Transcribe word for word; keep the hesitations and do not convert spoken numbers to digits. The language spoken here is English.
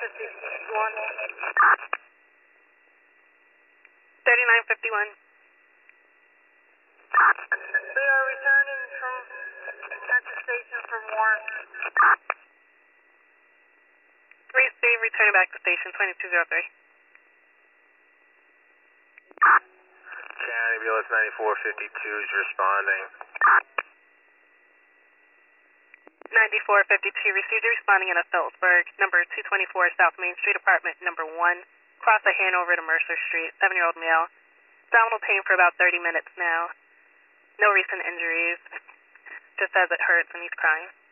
fifty-one. thirty-nine fifty-one. We are returning from at the station for more. three Steve, returning back to station twenty-two oh three. County B L S ninety-four fifty-two is responding. ninety-four fifty-two, received a responding in a Phillipsburg, number two twenty-four South Main Street, apartment number one, across the Hanover to Mercer Street, seven-year-old male. Abdominal pain for about thirty minutes now. No recent injuries. Just says it hurts and he's crying.